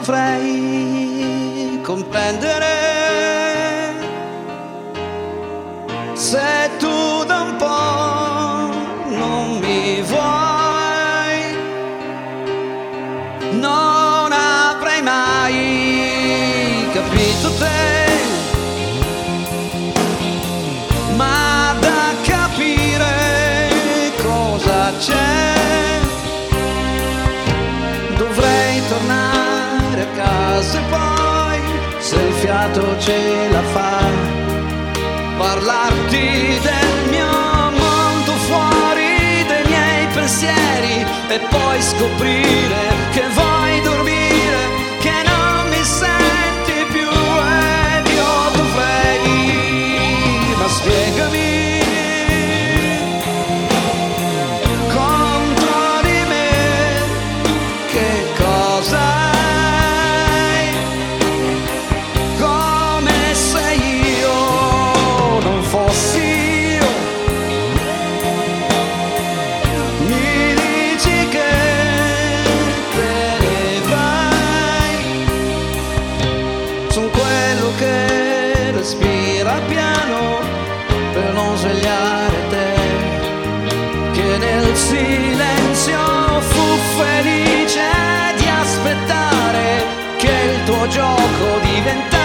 dovrei comprendere se tu da un po' non mi vuoi, non avrei mai capito te, ma da capire cosa c'è dovrei tornare a casa e poi, se il fiato ce la fa, parlarti del mio mondo fuori dai miei pensieri e poi scoprire che vuoi dormire, che non mi senti più ed io dovrei, ma spiegami contro di me che cosa hai, come se io non fossi io, mi dici che te ne vai, son quello che respira piano per non svegliare te, che nel silenzio fu felice di aspettare che il tuo gioco diventasse